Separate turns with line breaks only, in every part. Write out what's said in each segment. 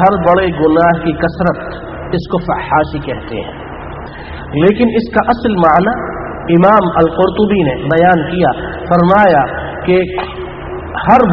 हर बड़े गुनाह की कसरत इसको फहाशी कहते हैं। लेकिन इसका असल माना इमाम अल-कुर्तुबी ने बयान किया, फरमाया कि हर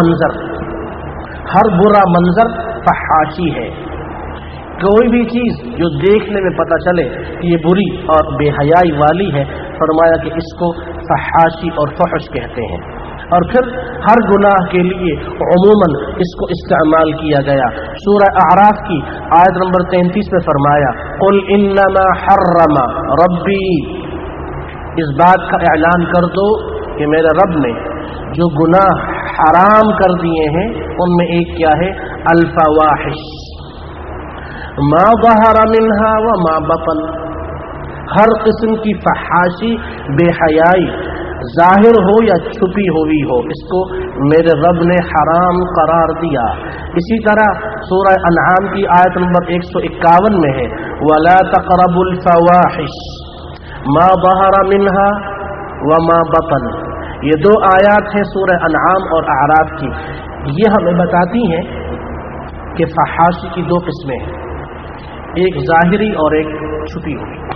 बुरा मंजर फहाशी है। कोई भी चीज जो देखने में पता चले कि ये बुरी और बेहयाई वाली है, फरमाया कि इसको फहाशी और फहश कहते हैं। और फिर हर गुनाह के लिए उमूमन इसको इस्तेमाल किया गया। सूरह अअराफ की आयत नंबर 33 में फरमाया, कुल इन्नमा हर्रमा रब्बी, इस बात का ऐलान कर दो कि मेरे रब ने जो गुनाह हराम कर दिए हैं उनमें एक क्या है, अल-फवाहिश मा ज़हरा मिन्हा व मा बतन, हर किस्म की फहाशी बेहयाई जाहिर हो या छुपी हुई हो, इसको मेरे रब ने हराम करार दिया। इसी तरह सूरह अनआम की आयत नंबर 151 में है, वला तक़रबुल फवाहिश मा ज़हरा मिन्हा व मा बतन। ये दो आयत हैं सूरह अनआम और अअराफ की। ये हमें बताती हैं कि फहाशी की दो किस्में हैं, एक ज़ाहिरी और एक छुपी हुई।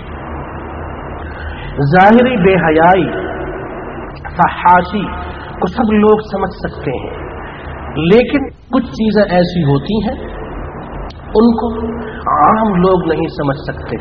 ज़ाहिरी बेहयाई फहाशी को सब लोग समझ सकते हैं, लेकिन कुछ चीजें ऐसी होती हैं उनको आम लोग नहीं समझ सकते।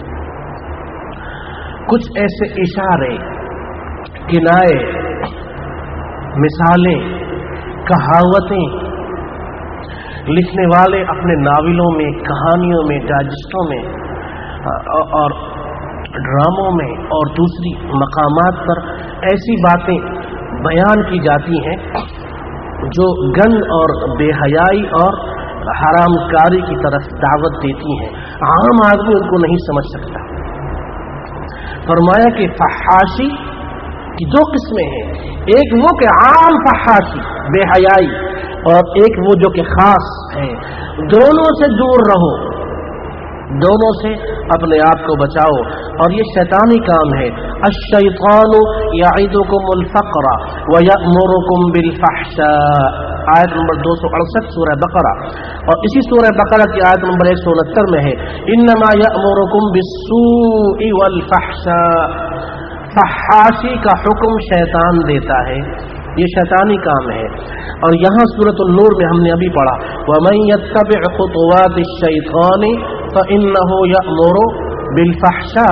कुछ ऐसे इशारे, किनाए, मिसालें, कहावतें लिखने वाले अपने नावलों में, कहानियों में, डाइजेस्टों में और ड्रामों में और दूसरी मकामात पर ऐसी बातें बयान की जाती हैं जो गंद और बेहयाई और हरामकारी की तरफ दावत देती हैं। आम आदमी उनको नहीं समझ सकता। फरमाया कि फहाशी की दो किस्में हैं, एक वो कि आम फहाशी बेहयाई और एक वो जो कि खास है। दोनों से दूर रहो, दोनों से अपने आप को बचाओ, और ये शैतानी काम है। अश-शैतानु यईदुकुमुल फ़क़्र व यअमुरुकुम बिल फ़हशा, आयत नंबर 268 सूरह बकरा। और इसी सूरह बकरा की आयत नंबर 169 में है, इन्नमा यअमुरुकुम बिस्सूइ वल फ़हशा, फहाशी का हुक्म शैतान देता है, ये शैतानी काम है। और यहाँ सूरतुन नूर में हमने अभी पढ़ा, वमन यत्तबि खुतुवातिश शैतानि फ़इन्नहु यअमुरु बिल फ़हशा।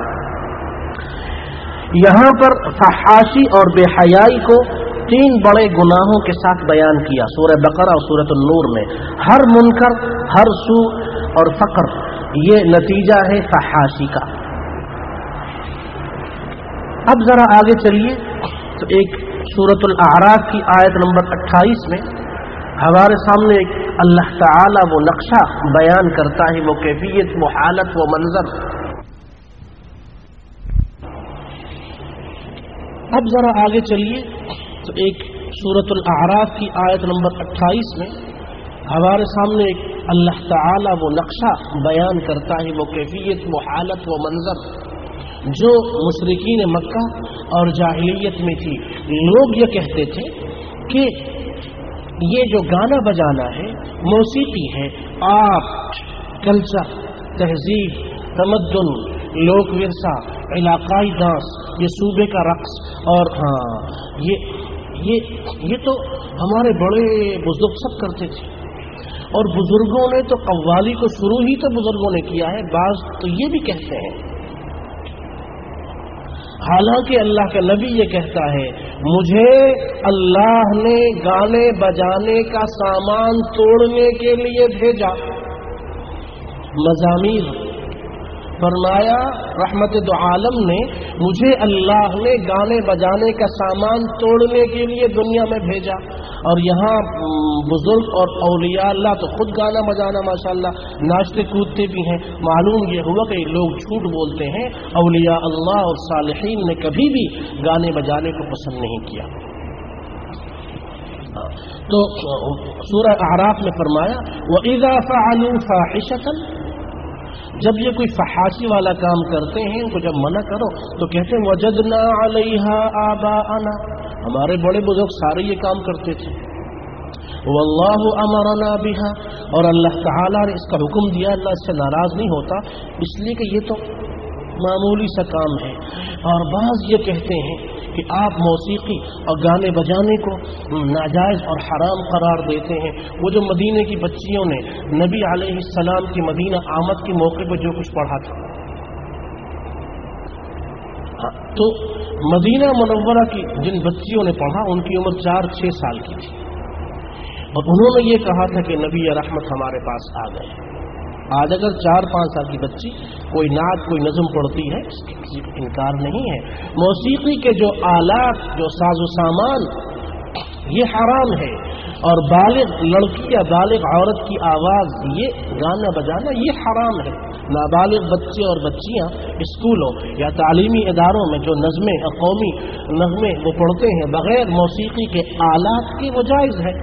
यहाँ पर फहाशी और बेहयाई को तीन बड़े गुनाहों के साथ बयान किया सूरह बकरा और सूरतुन नूर में। हर मुनकर, हर सू और फ़क्र, ये नतीजा है फहाशी का। अब जरा आगे चलिए तो एक सूरतुल अअराफ की आयत नंबर 28 में हमारे सामने एक अल्लाह ताला वो नक्शा बयान करता है, वो कैफियत, वो हालत, वो मंजर। अब जरा आगे चलिए तो एक सूरतुल अअराफ की आयत नंबर 28 में हमारे सामने एक अल्लाह ताला वो नक्शा बयान करता है, वो कैफियत, वो हालत, वो मंजर जो मुशरिकीन मक्का और जाहिलियत में थी। लोग ये कहते थे कि ये जो गाना बजाना है, मौसीकी है, आर्ट, कल्चर, तहजीब, तमद्दुन, लोक विरसा, इलाकाई डांस, ये सूबे का रक्स, और हाँ ये तो हमारे बड़े बुजुर्ग सब करते थे, और बुजुर्गों ने तो कव्वाली को शुरू ही तो बुजुर्गों ने किया है। बाज तो ये भी कहते हैं, हालांकि अल्लाह का नबी ये कहता है, मुझे अल्लाह ने गाने बजाने का सामान तोड़ने के लिए भेजा। मज़ामीर फरमाया रहमत दो आलम ने, मुझे अल्लाह ने गाने बजाने का सामान तोड़ने के लिए दुनिया में भेजा। और यहाँ बुजुर्ग और औलिया अल्लाह तो खुद गाना बजाना माशाअल्लाह नाचते कूदते भी हैं। मालूम ये हुआ कि लोग झूठ बोलते हैं, औलिया अल्लाह और सालिहीन ने कभी भी गाने बजाने को पसंद नहीं किया। तो सूरह अअराफ में फरमाया, वइज़ा फ़अलू फ़ाहिशतन, जब ये कोई फहाशी वाला काम करते हैं, उनको जब मना करो तो कहते हैं वजदना अलैहा आबाअना, हमारे बड़े बुजुर्ग सारे ये काम करते थे। वल्लाहु अमरना बिहा, और अल्लाह ताला ने इसका हुक्म दिया, अल्लाह इससे नाराज नहीं होता, इसलिए कि ये तो मामूली सा काम है। और बाज़ ये कहते हैं कि आप मौसीकी और गाने बजाने को नाजायज़ और हराम करार देते हैं। वो जो मदीने की बच्चियों ने नबी अलैहिस्सलाम की मदीना आमद के मौके पर जो कुछ पढ़ा था, तो मदीना मुनव्वरा की जिन बच्चियों ने पढ़ा उनकी उम्र 4-6 साल की थी, और उन्होंने ये कहा था कि नबी रहमत हमारे पास आ गए। आज अगर 4-5 साल की बच्ची कोई नात कोई नज़म पढ़ती है, इसकी किसी को इनकार नहीं है। मौसीकी के जो आलात, जो साजो सामान, ये हराम है, और बालिग लड़की या बालिग औरत की आवाज़, ये गाना बजाना, ये हराम है। नाबालिग बच्चे और बच्चियां स्कूलों या तालीमी इदारों में जो नज़में और कौमी नग़मे वो पढ़ते हैं बग़ैर मौसीकी के आलात के, वो जायज़ है।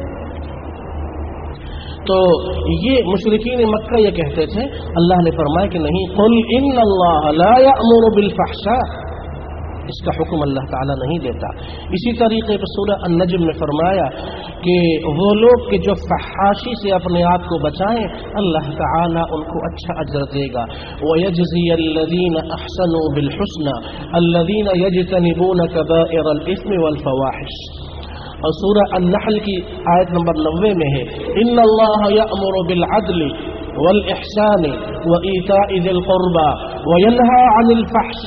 तो ये मुशरिकीन मक्का ये कहते थे, अल्लाह ने फरमाया कि नहीं, कुल इन्नल्लाह ला यअमुरु बिल फहशा, इसका हुक्म अल्लाह ताला नहीं देता। इसी तरीके पर सूरह अन-नज्म में फरमाया कि वो लोग कि जो फहाशी से अपने आप को बचाएं, अल्लाह ताला उनको अच्छा अजर देगा। वयजज़ी अल्लज़ीना अहसनू बिल हुस्ना अल्लज़ीना यजतनिबून कबाइरल इस्मि वल फवाहिश। और सूरह अन-नहल की आयत नंबर 90 में है, इन्नल्लाह यअमुरु बिल अदलि वल इहसानि व ईताइ ज़िल क़ुर्बा व यन्हा अनिल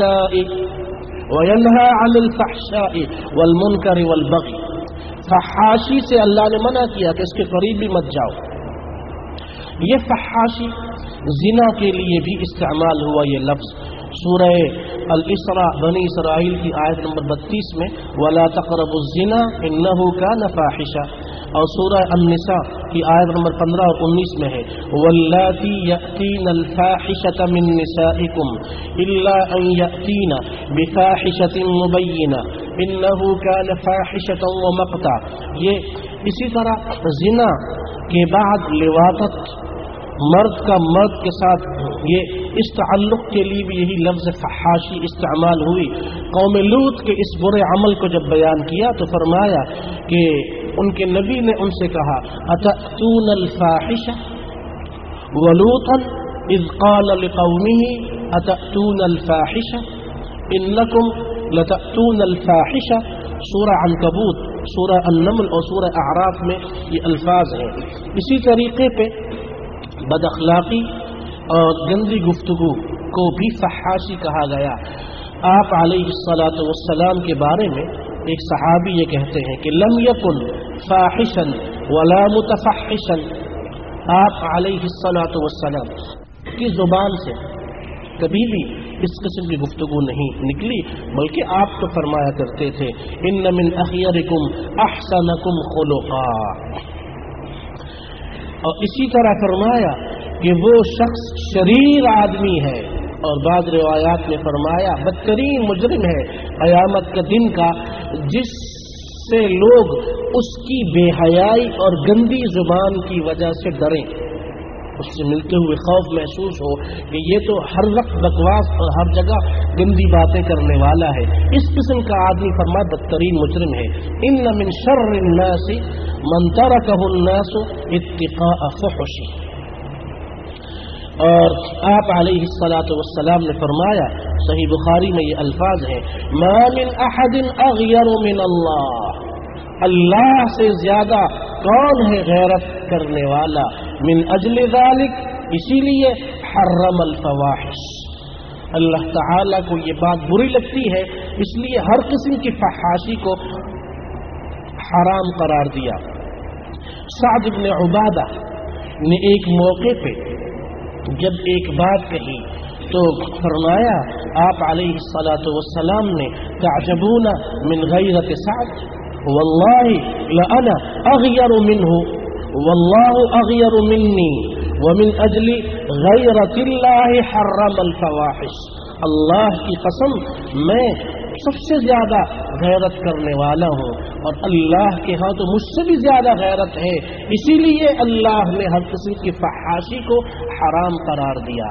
फ़हशाइ वल मुनकरि वल बग़ी। फहाशी से अल्लाह ने मना किया कि इसके करीब भी मत जाओ। ये फहाशी जिना के लिए भी इस्तेमाल हुआ ये लफ्ज़। सूरह अल-इसरा बनी इसराइल की आयत नंबर 32 में वला तक़रबुज़्ज़िना इन्नहु कान फ़ाहिशा, और सूरह अन-निसा की आयत नंबर 15 और 19 में है वल्लाती यअतीनल फ़ाहिशता मिन निसाइकुम इल्ला अन यअतीना बिफ़ाहिशतिन मुबय्यिना इन्नहु कान फ़ाहिशतन व मक़ता। ये इसी तरह ज़िना के बाद लिवातत, मर्द का मर्द के साथ, ये इस ताल्लुक़ के लिए भी यही लफ्ज़ फहाशी इस्तेमाल हुई। कौम लूत के इस बुरे अमल को जब बयान किया तो फरमाया कि उनके नबी ने उनसे कहा अतअतूनल फ़ाहिशा व लूतन इज़ क़ाल लिक़ौमिही अतअतूनल फ़ाहिशा इन्नकुम लतअतूनल फ़ाहिशा। सूरह अनकबूत, सूरह अन-नमल और सूरह अअराफ में ये अल्फाज हैं। इसी तरीके पे बदअखलाक़ी और गंदी गुफ्तगू को भी फहाशी कहा गया। आप अलैहिस्सलातु वस्सलाम के बारे में एक सहाबी ये कहते हैं कि लम यकुन फाहिशन वला मुतफहिशन। आप अलैहिस्सलातु वस्सलाम की ज़ुबान से कभी भी इस किस्म की गुफ्तगू नहीं निकली, बल्कि आप तो फरमाया करते थे इन्न मिन अख़यरिकुम अहसनकुम खुलुक़ा। और इसी तरह फरमाया कि वो शख्स शरीर आदमी है, और बाद रिवायात में फरमाया बदतरीन मुजरिम है क़यामत के दिन का, जिससे लोग उसकी बेहयाई और गंदी जुबान की वजह से डरें, उससे मिलते हुए खौफ महसूस हो कि ये तो हर वक्त बकवास और हर जगह गंदी बातें करने वाला है। इस किस्म का आदमी फरमाया बदतरीन मुजरिम है। इन्न मिन शर्रिन नासी मन तरकहु अन्नासु इत्तिक़ाअ फ़ुहशी। और आप अलैहिस्सलातु वस्सलाम ने फरमाया, सही बुखारी में ये अल्फाज हैं, मा मिन अहदिन अग़यरु मिन अल्लाह, अल्लाह से ज्यादा कौन है गैरत करने वाला, मिन अजल ज़ालिक, इसीलिए हर्रमल फ़वाहिश, अल्लाह ताला को ये बात बुरी लगती है, इसलिए हर किस्म की फहाशी को हराम करार दिया। साद इब्न उबादा ने एक मौके पे जब एक बात कही तो फरमाया आप अलैहिस्सलातु वस्सलाम ने तअजबूना मिन गैरत साद वल्लाहि लअना अग़यरु मिन्हु वल्लाहु अग़यरु मिन्नी व मिन अजली गैरतिल्लाहि हर्रमल फ़वाहिश। अल्लाह की कसम मैं सबसे ज्यादा गैरत करने वाला हूँ और अल्लाह के यहाँ तो मुझसे भी ज्यादा गैरत है, इसीलिए अल्लाह ने हर किस्म की फहाशी को हराम करार दिया।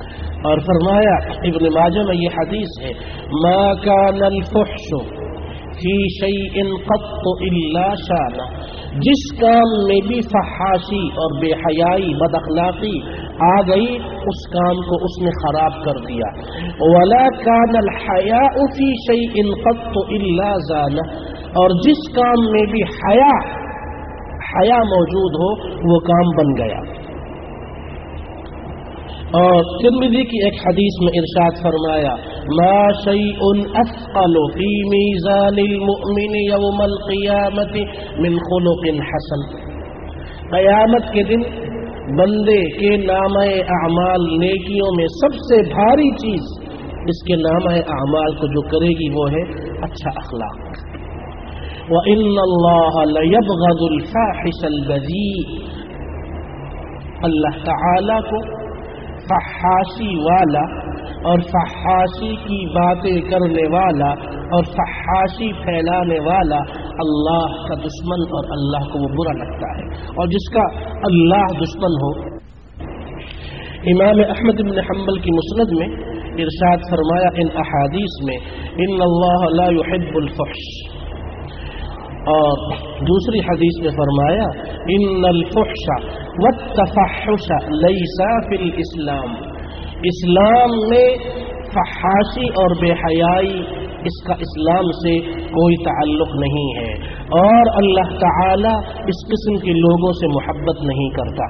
और फरमाया इब्न माजा में ये हदीस है, मा कानल फुहशु فی شیء قط الا شانہ، جس کام میں بھی فحاشی اور بے حیائی بد اخلاقی آ گئی اس کام کو اس نے خراب کر دیا. ولا کان الحیاء فی شیء قط الا زانہ، اور جس کام میں بھی حیا موجود ہو وہ کام بن گیا. اور ترمذی کی ایک حدیث میں ارشاد فرمایا ما شیء اثقل فی میزان المؤمن یوم القیامت من خلق حسن، قیامت کے دن بندے کے نامہ اعمال نیکیوں میں سب سے بھاری چیز اس کے نامہ اعمال کو جو کرے گی وہ ہے اچھا اخلاق. وَإِنَّ اللَّهَ لَيَبْغَضُ الْفَاحِشَ الْبَذِيءَ، اللہ تعالی کو فحاشی والا اور فحاشی کی باتیں کرنے والا اور فحاشی پھیلانے والا اللہ کا دشمن اور اللہ کو وہ برا لگتا ہے. اور جس کا اللہ دشمن ہو، امام احمد بن حنبل کی مسند میں ارشاد فرمایا ان احادیث میں ان اللہ لا يحب الفحش، اور دوسری حدیث میں فرمایا ان الفحش والتفحش لیس فی الاسلام، اسلام میں فحاشی اور بے حیائی اس کا اسلام سے کوئی تعلق نہیں ہے، اور اللہ تعالی اس قسم کے لوگوں سے محبت نہیں کرتا.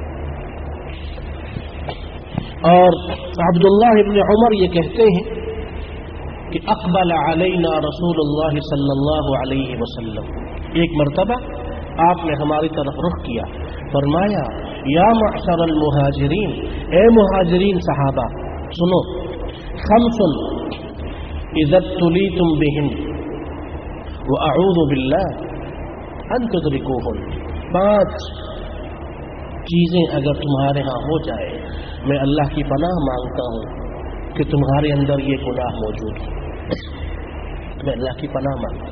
اور عبداللہ ابن عمر یہ کہتے ہیں کہ اقبل علینا رسول اللہ صلی اللہ علیہ وسلم، ایک مرتبہ آپ نے ہماری طرف رخ کیا، فرمایا یا معشر المہاجرین، اے مہاجرین صحابہ سنو، خمس اذا ابتلیتم بہن واعوذ باللہ ان تدرکوہن، 5 چیزیں اگر تمہارے ہاں ہو جائے میں اللہ کی پناہ مانگتا ہوں کہ تمہارے اندر یہ گناہ موجود ہے، میں اللہ کی پناہ مانگتا ہوں.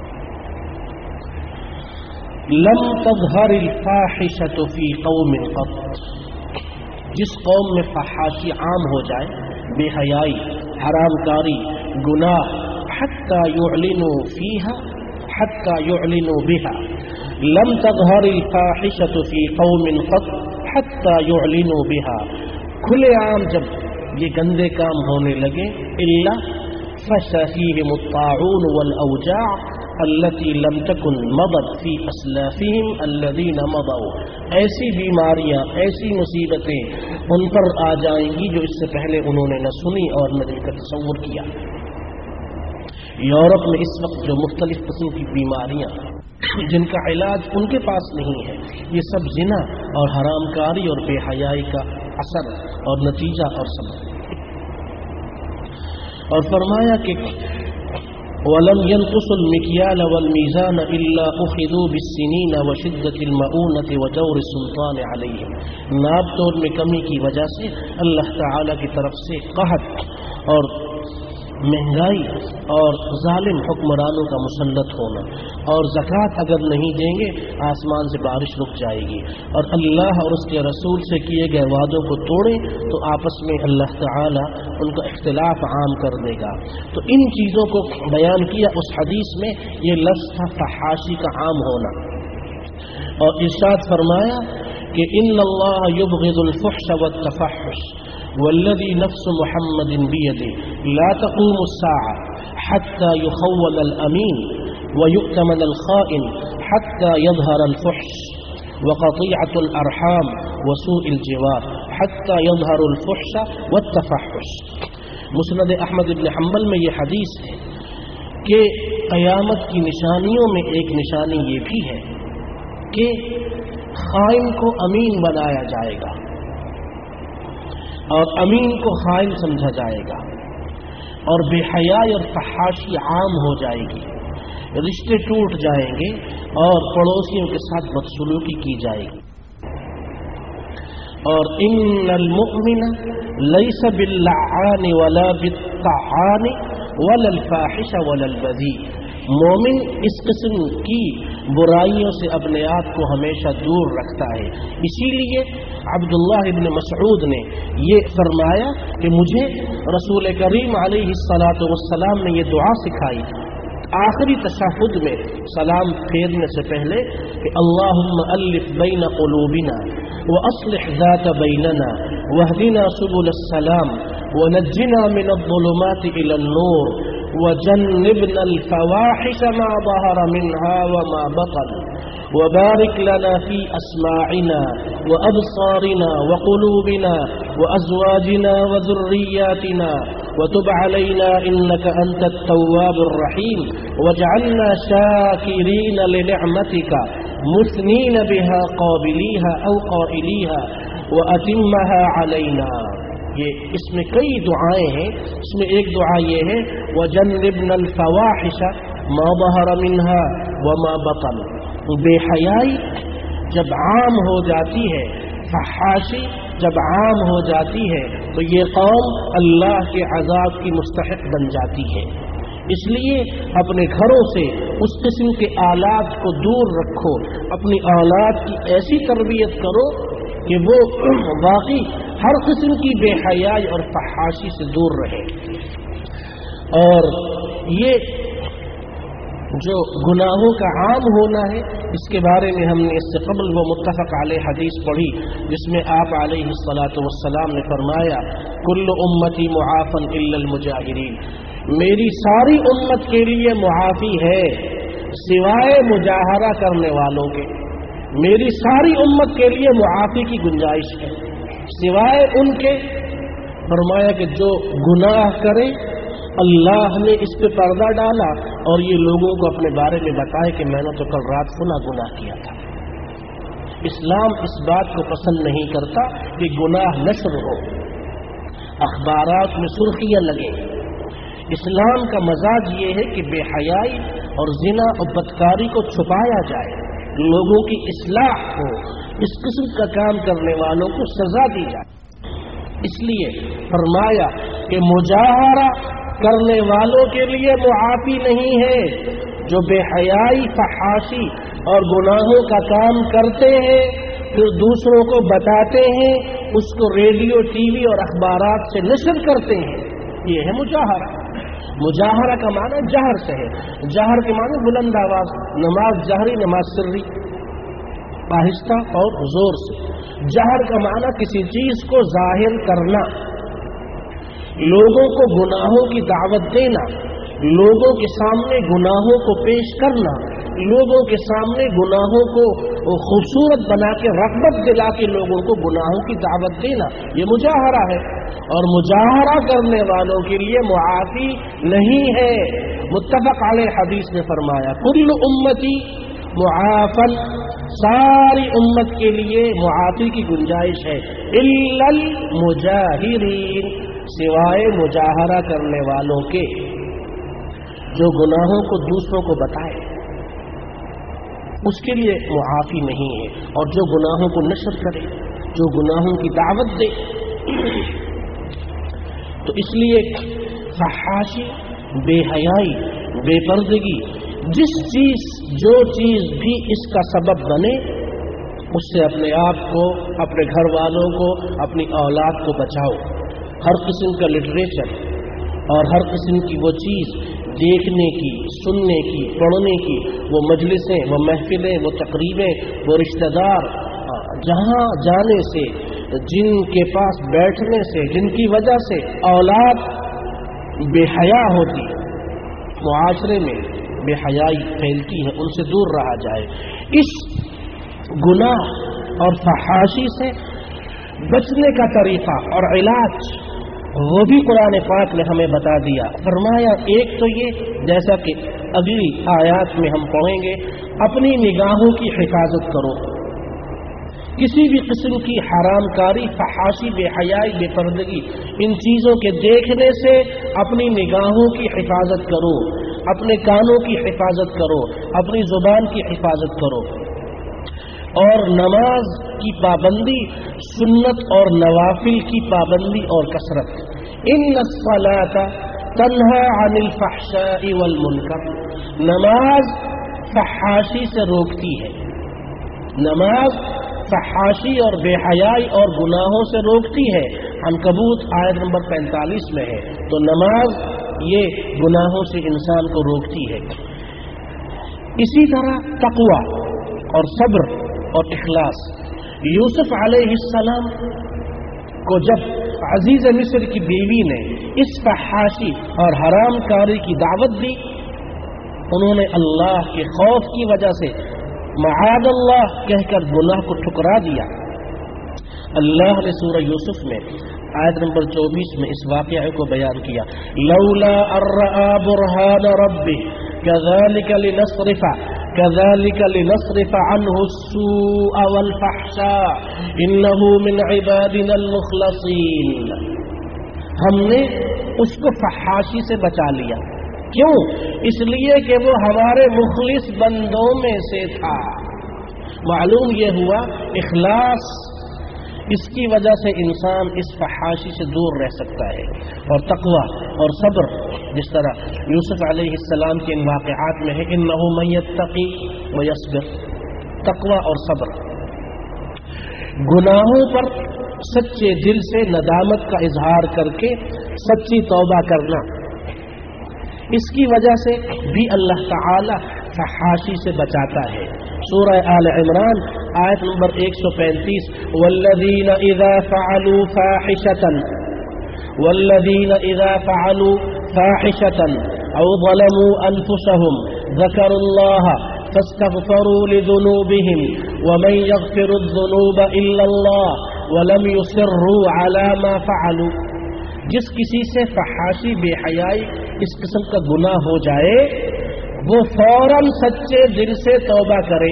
لم تظہر الفاحشۃ فی قوم قط، جس قوم میں فحاشی عام ہو جائے، بے حیائی، حرام کاری، گناہ، حتی یعلنوا فیہا حتی یعلنوا بہا، لم تظہر الفاحشۃ فی قوم قط حتی یعلنوا بہا، کھلے عام جب یہ گندے کام ہونے لگے، الا فشى فيهم الطاعون والاوجاع التي لم تكن مضت في اسلافهم الذين مضوا، ایسی بیماریاں، ایسی مصیبتیں ان پر آ جائیں گی جو اس سے پہلے انہوں نے نہ سنی اور نہ دل کا تصور کیا. یورپ میں اس وقت جو مختلف قسم کی بیماریاں جن کا علاج ان کے پاس نہیں ہے، یہ سب زنا اور حرام کاری اور بے حیائی کا اثر اور نتیجہ اور سبب. اور فرمایا کہ وَلَمْ يَنْقُصُوا الْمِكْيَالَ وَالْمِيزَانَ إِلَّا أُخِذُوا بِالسِّنِينَ وَشِدَّةِ الْمَؤُونَةِ وَجَوْرِ السُّلْطَانِ عَلَيْهِمْ، ناب تول میں کمی کی وجہ سے اللہ تعالی کی طرف سے قحط اور مہنگائی اور ظالم حکمرانوں کا مسلط ہونا، اور زکوٰۃ اگر نہیں دیں گے آسمان سے بارش رک جائے گی، اور اللہ اور اس کے رسول سے کیے گئے وعدوں کو توڑیں تو آپس میں اللہ تعالی ان کا اختلاف عام کر دے گا. تو ان چیزوں کو بیان کیا اس حدیث میں، یہ لفظ تھا فحاشی کا عام ہونا. اور ارشاد فرمایا کہ ان اللہ یبغض الفحش والتفحش والذی نفس محمد بیده لا تقوم الساعة حتى يخول الأمين ويؤتمن الخائن حتى يظهر الفحش وقطيعة الأرحام وسوء الجوار حتى يظهر الفحش والتفحش. مسند احمد بن حنبل میں یہ حدیث ہے کہ قیامت کی نشانیوں میں ایک نشانی یہ بھی ہے کہ خائن کو امین بنایا جائے گا اور امین کو خائن سمجھا جائے گا، اور بے حیائی اور فحاشی عام ہو جائے گی، رشتے ٹوٹ جائیں گے اور پڑوسیوں کے ساتھ بدسلوکی کی جائے گی. اور ان المؤمن لیس باللعان ولا بالطعان ولا الفاحش ولا البذیء، مومن اس قسم کی برائیوں سے اپنے آپ کو ہمیشہ دور رکھتا ہے. اسی لیے عبداللہ ابن مسعود نے یہ فرمایا کہ مجھے رسول کریم علیہ الصلاۃ والسلام نے یہ دعا سکھائی، آخری تشہد میں سلام پھیرنے سے پہلے کہ اللہم الف بین قلوبنا واصلح ذات بیننا واہدنا سبل السلام ونجنا من الظلمات الى النور وجنبنا الفواحش ما ظهر منها وما بطن وبارك لنا في أسماعنا وأبصارنا وقلوبنا وأزواجنا وذرياتنا وتب علينا إنك أنت التواب الرحيم واجعلنا شاكرين لنعمتك مثنين بها قابليها أو قائليها وأتمها علينا. یہ اس میں کئی دعائیں ہیں. اس میں ایک دعا یہ ہے وَجَنِّبْنَا الْفَوَاحِشَ مَا ظَهَرَ مِنْهَا وَمَا بَطَنَ. بے حیائی جب عام ہو جاتی ہے، فحاشی جب عام ہو جاتی ہے تو یہ قوم اللہ کے عذاب کی مستحق بن جاتی ہے. اس لیے اپنے گھروں سے اس قسم کے آلات کو دور رکھو. اپنی اولاد کی ایسی تربیت کرو کہ وہ واقعی ہر قسم کی بے حیائی اور فحاشی سے دور رہے. اور یہ جو گناہوں کا عام ہونا ہے، اس کے بارے میں ہم نے اس سے قبل وہ متفق علیہ حدیث پڑھی جس میں آپ علیہ الصلاۃ والسلام نے فرمایا کل امتی معافا الا المجاہرین. میری ساری امت کے لیے معافی ہے سوائے مجاہرہ کرنے والوں کے. میری ساری امت کے لیے معافی کی گنجائش ہے سوائے ان کے. فرمایا کہ جو گناہ کرے اللہ نے اس پہ پردہ ڈالا اور یہ لوگوں کو اپنے بارے میں بتائے کہ میں نے تو کل رات فلاں گناہ کیا تھا. اسلام اس بات کو پسند نہیں کرتا کہ گناہ نشر ہو، اخبارات میں سرخیاں لگیں. اسلام کا مزاج یہ ہے کہ بے حیائی اور زنا اور بدکاری کو چھپایا جائے، لوگوں کی اصلاح ہو، اس قسم کا کام کرنے والوں کو سزا دی جائے. اس لیے فرمایا کہ مجاہرہ کرنے والوں کے لیے معافی نہیں ہے. جو بے حیائی، فحاشی اور گناہوں کا کام کرتے ہیں پھر دوسروں کو بتاتے ہیں، اس کو ریڈیو، ٹی وی اور اخبارات سے نشر کرتے ہیں، یہ ہے مجاہرہ. مجاہرہ کا معنی جہر سے ہے. جہر کے معنی بلند آواز، نماز جہری، نماز سری، آہستہ اور زور سے. جہر کا معنی کسی چیز کو ظاہر کرنا، لوگوں کو گناہوں کی دعوت دینا، لوگوں کے سامنے گناہوں کو پیش کرنا، لوگوں کے سامنے گناہوں کو خوبصورت بنا کے رغبت دلا کے لوگوں کو گناہوں کی دعوت دینا، یہ مجاہرہ ہے. اور مجاہرہ کرنے والوں کے لیے معافی نہیں ہے. متفق علیہ حدیث نے فرمایا کل امتی معافن، ساری امت کے لیے معافی کی گنجائش ہے الا المجاہرین، سوائے مجاہرہ کرنے والوں کے، جو گناہوں کو دوسروں کو بتائے اس کے لیے معافی نہیں ہے. اور جو گناہوں کو نشر کرے، جو گناہوں کی دعوت دے. تو اس لیے فحاشی، بے حیائی، بے پردگی، جس چیز جو چیز بھی اس کا سبب بنے اس سے اپنے آپ کو، اپنے گھر والوں کو، اپنی اولاد کو بچاؤ. ہر قسم کا لٹریچر اور ہر قسم کی وہ چیز دیکھنے کی، سننے کی، پڑھنے کی، وہ مجلسیں، وہ محفلیں، وہ تقریبیں، وہ رشتہ دار، جہاں جانے سے، جن کے پاس بیٹھنے سے، جن کی وجہ سے اولاد بے حیا ہوتی، معاشرے میں بے حیائی پھیلتی ہے، ان سے دور رہا جائے. اس گناہ اور فحاشی سے بچنے کا طریقہ اور علاج وہ بھی قرآن پاک نے ہمیں بتا دیا. فرمایا ایک تو یہ، جیسا کہ اگلی آیات میں ہم پڑھیں گے، اپنی نگاہوں کی حفاظت کرو. کسی بھی قسم کی حرام کاری، فحاشی، بے حیائی، بے پردگی، ان چیزوں کے دیکھنے سے اپنی نگاہوں کی حفاظت کرو، اپنے کانوں کی حفاظت کرو، اپنی زبان کی حفاظت کرو. اور نماز کی پابندی، سنت اور نوافل کی پابندی اور کثرت. ان الصلاۃ تنہی عن الفحشاء والمنکر، نماز فحاشی سے روکتی ہے. نماز فحاشی اور بے حیائی اور گناہوں سے روکتی ہے. عنکبوت آیت نمبر 45 میں ہے. تو نماز یہ گناہوں سے انسان کو روکتی ہے۔ اسی طرح تقوی اور صبر اور اخلاص، یوسف علیہ السلام کو جب عزیز مصر کی بیوی نے اس فحاشی اور حرام کاری کی دعوت دی، انہوں نے اللہ کے خوف کی وجہ سے معاذ اللہ کہہ کر گناہ کو ٹھکرا دیا۔ اللہ نے سورہ یوسف میں آیت نمبر 24 میں اس واقعے کو بیان کیا، لولا ان رأى برهان ربه كذلك لنصرف عنه السوء والفحشاء انه من عبادنا المخلصین۔ ہم نے اس کو فحاشی سے بچا لیا، کیوں؟ اس لیے کہ وہ ہمارے مخلص بندوں میں سے تھا۔ معلوم یہ ہوا اخلاص، اس کی وجہ سے انسان اس فحاشی سے دور رہ سکتا ہے، اور تقوی اور صبر، جس طرح یوسف علیہ السلام کے ان واقعات میں ہے، انہ من یتقی ویصبر، تقوی اور صبر، گناہوں پر سچے دل سے ندامت کا اظہار کر کے سچی توبہ کرنا، اس کی وجہ سے بھی اللہ تعالی فحاشی سے بچاتا ہے۔ سورہ آل عمران آیت نمبر 135، والذین اذا فعلوا فاحشة او ظلموا انفسهم ذکروا اللہ فاستغفروا لذنوبهم ومن يغفر الذنوب الا اللہ ولم يصروا على ما فعلوا۔ جس کسی سے فحاشی، بے حیائی، اس قسم کا گناہ ہو جائے، وہ فوراً سچے دل سے توبہ کرے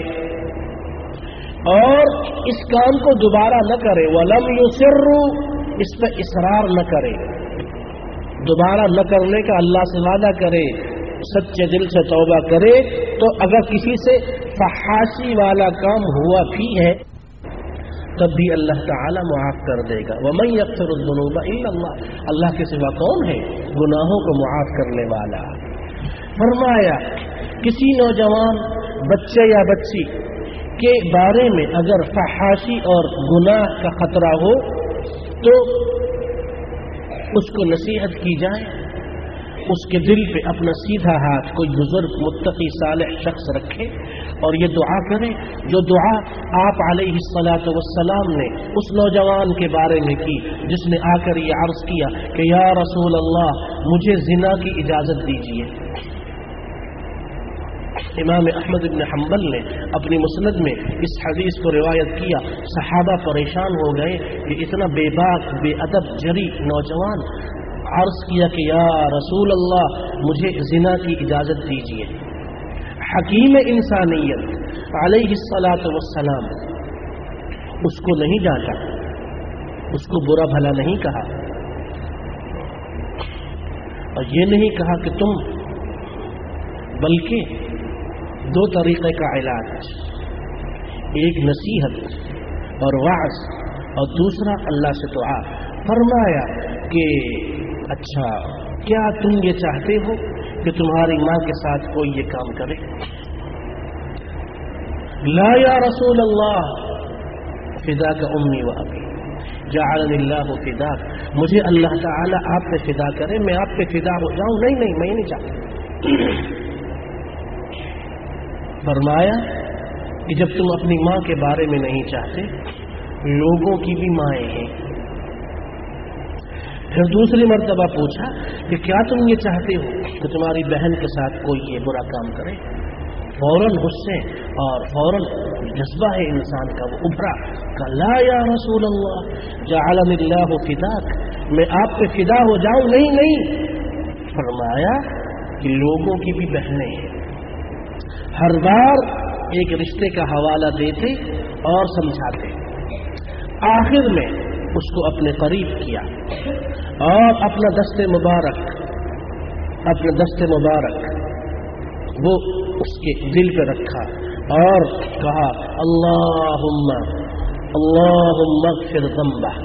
اور اس کام کو دوبارہ نہ کرے، وَلَمْ يُصِرُّوا، اس پہ اصرار نہ کرے، دوبارہ نہ کرنے کا اللہ سے وعدہ کرے، سچے دل سے توبہ کرے، تو اگر کسی سے فحاشی والا کام ہوا بھی ہے تب بھی اللہ تعالی معاف کر دے گا۔ وَمَن يَغْفِرُ الذُّنُوبَ إِلَّا اللَّهُ، اللہ کے سوا کون ہے گناہوں کو معاف کرنے والا؟ فرمایا کسی نوجوان بچے یا بچی کے بارے میں اگر فحاشی اور گناہ کا خطرہ ہو تو اس کو نصیحت کی جائے، اس کے دل پہ اپنا سیدھا ہاتھ کوئی بزرگ متقی صالح شخص رکھے اور یہ دعا کرے جو دعا آپ علیہ الصلاۃ والسلام نے اس نوجوان کے بارے میں کی جس نے آ کر یہ عرض کیا کہ یا رسول اللہ مجھے زنا کی اجازت دیجیے۔ امام احمد بن حنبل نے اپنی مسند میں اس حدیث کو روایت کیا، صحابہ پریشان ہو گئے کہ اتنا بے باک، بے ادب، جری نوجوان عرض کیا کہ یا رسول اللہ مجھے زنا کی اجازت دیجیے۔ حکیم انسانیت علیہ الصلاۃ والسلام اس کو نہیں ڈانٹا، اس کو برا بھلا نہیں کہا، اور یہ نہیں کہا کہ تم، بلکہ دو طریقے کا علاج، ایک نصیحت اور وعظ اور دوسرا اللہ سے دعا۔ فرمایا کہ اچھا کیا تم یہ چاہتے ہو کہ تمہاری ماں کے ساتھ کوئی یہ کام کرے؟ لا یا رسول اللہ فداک امی و ابی جعلنی اللہ فداک، مجھے اللہ تعالی آپ پہ فدا کرے، میں آپ پہ فدا ہو جاؤں۔ نہیں میں نہیں چاہتا۔ فرمایا کہ جب تم اپنی ماں کے بارے میں نہیں چاہتے، لوگوں کی بھی مائیں ہیں۔ پھر دوسری مرتبہ پوچھا کہ کیا تم یہ چاہتے ہو کہ تمہاری بہن کے ساتھ کوئی یہ برا کام کرے؟ فوراً غصے اور فوراً جذبہ ہے انسان کا وہ ابھرا کہ لا یا رسول اللہ جعلنی اللہ فداک، میں آپ پہ فدا ہو جاؤں۔ نہیں۔ فرمایا کہ لوگوں کی بھی بہنیں ہیں، ہر بار ایک رشتے کا حوالہ دیتے اور سمجھاتے، آخر میں اس کو اپنے قریب کیا اور اپنا دست مبارک وہ اس کے دل پہ رکھا اور کہا اللہم اغفر ذنبہ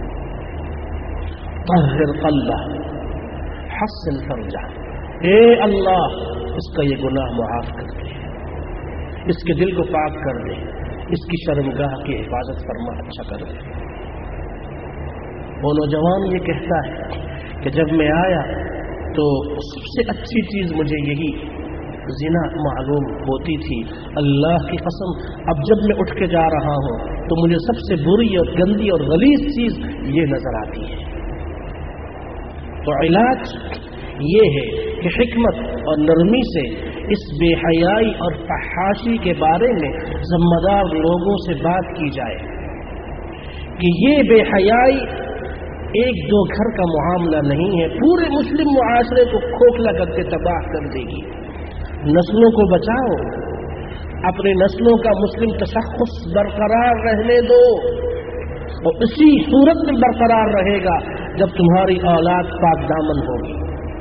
طہر قلبہ حسن فرجہ، اے اللہ اس کا یہ گناہ معاف کر دے، اس کے دل کو پاک کر دے، اس کی شرمگاہ کی حفاظت فرما، اچھا کر دے۔ وہ نوجوان یہ کہتا ہے کہ جب میں آیا تو سب سے اچھی چیز مجھے یہی زنا معلوم ہوتی تھی. اللہ کی قسم اب جب میں اٹھ کے جا رہا ہوں تو مجھے سب سے بری اور گندی اور غلیظ چیز یہ نظر آتی ہے. تو علاج یہ ہے کہ حکمت اور نرمی سے اس بے حیائی اور فحاشی کے بارے میں ذمہ دار لوگوں سے بات کی جائے کہ یہ بے حیائی ایک دو گھر کا معاملہ نہیں ہے، پورے مسلم معاشرے کو کھوکھلا کر کے تباہ کر دے گی. نسلوں کو بچاؤ، اپنی نسلوں کا مسلم تشخص برقرار رہنے دو، اور اسی صورت میں برقرار رہے گا جب تمہاری اولاد پاک دامن ہوگی.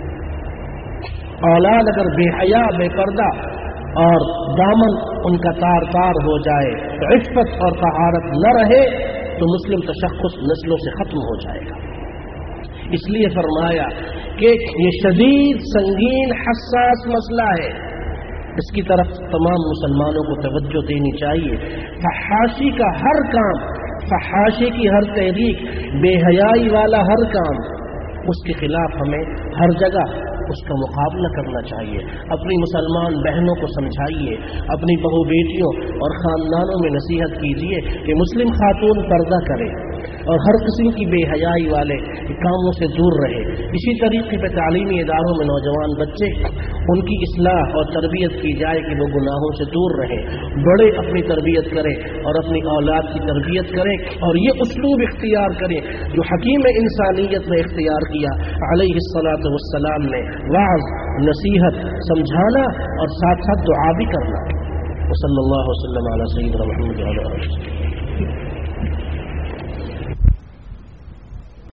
اولاد اگر بے حیا بے پردہ اور دامن ان کا تار تار ہو جائے، عفت اور طہارت نہ رہے، تو مسلم تشخص نسلوں سے ختم ہو جائے گا. اس لیے فرمایا کہ یہ شدید سنگین حساس مسئلہ ہے، اس کی طرف تمام مسلمانوں کو توجہ دینی چاہیے. فحاشی کا ہر کام، فحاشی کی ہر تحریک، بے حیائی والا ہر کام، اس کے خلاف ہمیں ہر جگہ اس کا مقابلہ کرنا چاہیے. اپنی مسلمان بہنوں کو سمجھائیے، اپنی بہو بیٹیوں اور خاندانوں میں نصیحت کیجیے کہ مسلم خاتون پردہ کرے اور ہر قسم کی بے حیائی والے کاموں سے دور رہے. اسی طریقے پہ تعلیمی اداروں میں نوجوان بچے، ان کی اصلاح اور تربیت کی جائے کہ وہ گناہوں سے دور رہے. بڑے اپنی تربیت کریں اور اپنی اولاد کی تربیت کریں، اور یہ اسلوب اختیار کریں جو حکیم انسانیت نے اختیار کیا. علیہ الصلاۃ والسلام نے وعظ، نصیحت، سمجھانا اور ساتھ ساتھ دعا بھی کرنا. وصلی اللہ وسلم علی سیدنا محمد وعلی آلہ.